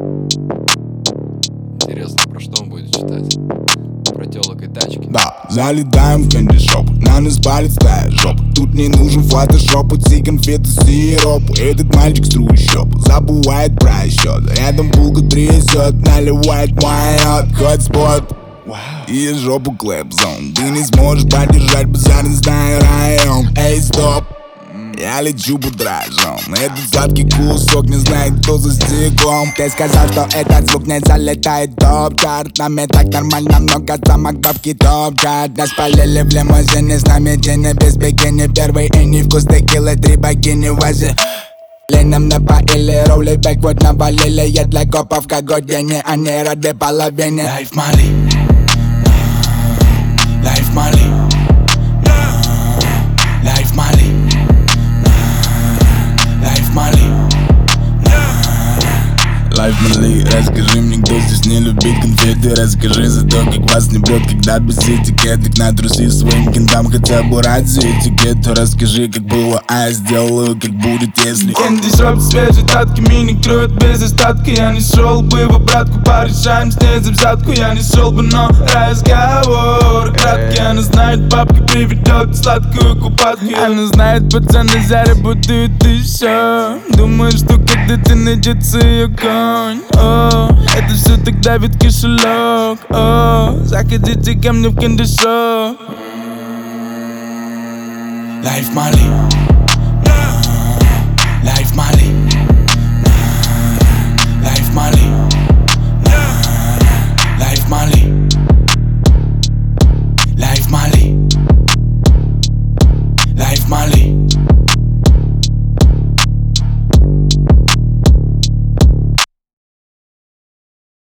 Интересно, про что он будет читать? Про тёлок и тачки? Да, залетаем в кэнди-шоп, на нас палец твоя жопа. Тут не нужен фотошоп, уйти конфеты, сироп. Этот мальчик с трущоб забывает про счет. Рядом булка трясет, наливает майот. Хотспот и жопу клэп-зон. Ты не сможешь поддержать базар, не знаю район. Эй, стоп, я лечу под дрожжом. Этот сладкий кусок не знает, кто за стеклом. Ты сказал, что этот звук не залетает топ-чарт. Нам и так нормально, много самок бабки топчат. Нас полили в лимузине, с нами день без бикини. Первый и невкус текилы, 3 богини в вазе. Нам напоили, роли бэкворд навалили. Я для копов как године, они рады половине. Лайф Мали, Лайф Мали, Лайф Мали, Лайф Мали, Лайф Мали. Расскажи мне, кто здесь не любит конфеты. Расскажи за то, как вас не бьет, когда без этикеток. Натруси своим кентам, хотя бы ради этикету. Расскажи, как было, а я сделаю, как будет, если. Кэнди-шоп, свежие татки, мини кроют без остатка. Я не шел бы в обратку, порешаем с ней за взятку. Я не шел бы, но разговор краткий. Она знает, бабка приведет сладкую купатку. Она знает, пацаны заработают еще. Думаю, что когда-то найдется ее конь. Это все так давит кошелек. Заходите ко мне в кэнди-шоп. Лайф Мали, Лайф Мали, Лайф Мали, Лайф Мали, Лайф Мали, Лайф Мали.